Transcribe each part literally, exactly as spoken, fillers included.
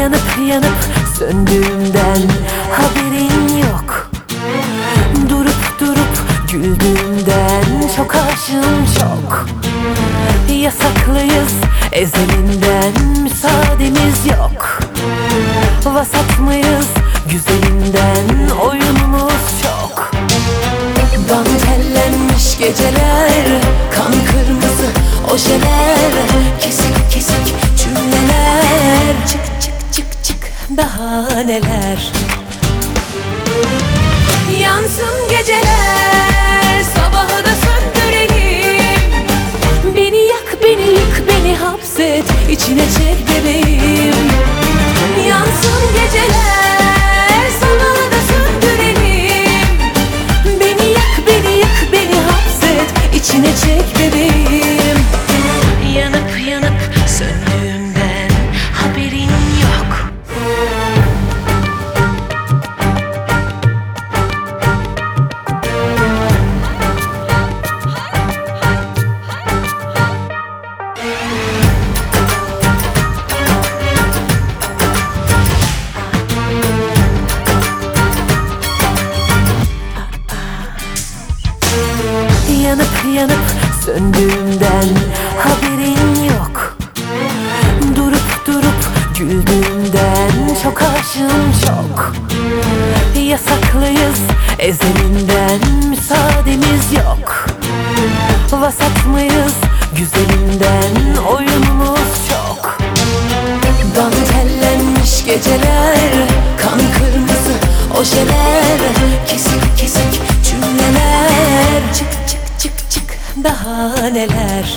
Yanıp yanıp söndüğümden haberin yok. Durup durup güldüğümden çok aşığım çok. Yasaklıyız ezelinden, müsaademiz yok. Vasat mıyız güzelinden, oyunumuz çok. Dantellenmiş geceler, kan kırmızı ojeler, kesik kesik cümleler, çık çık çık çık daha neler. Yansın geceler, sabahı da söndürelim. Beni yak, beni yık, beni hapset, içine çek bebeğim. Yansın geceler, sabahı da söndürelim. Beni yak, beni yık, beni hapset, içine çek bebeğim. Yanıp yanıp söndüğümden haberin yok. Yanıp yanıp söndüğümden haberin yok. Durup durup güldüğümden çok aşığım çok. Yasaklıyız ezelinden, müsaademiz yok. Vasat mıyız güzelinden, oyunumuz çok. Dantellenmiş geceler, kan kırmızı ojeler, kesik kesik cümleler, çık çık çık çık daha neler.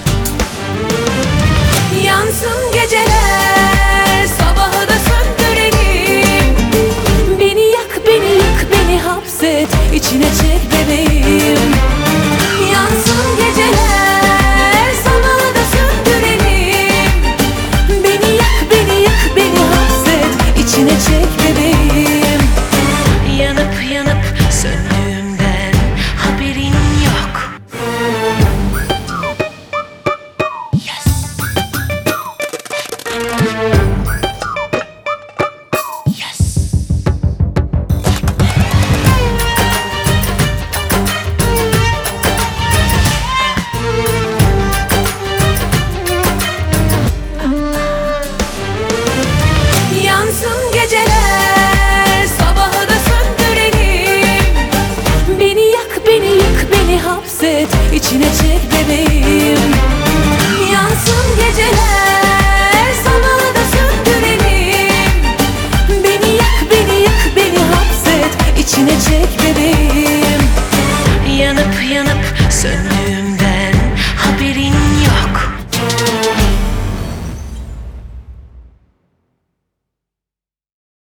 Yansın geceler, sabahı da söndürelim. Beni yak, beni yık, beni hapset, içine çek bebeğim. Yansın geceler, sabahı da söndürelim. Beni yak, beni yık, beni hapset, içine çek bebeğim. Yanıp yanıp söndüğümden haberin yok. Yansın geceler, sabahı da söndürelim. Beni yak, beni yık, beni hapset, içine çek bebeğim. Yansın geceler, sabahı da söndürelim. Beni yak, beni yık, beni hapset, içine çek bebeğim. Yanıp yanıp söndüğümden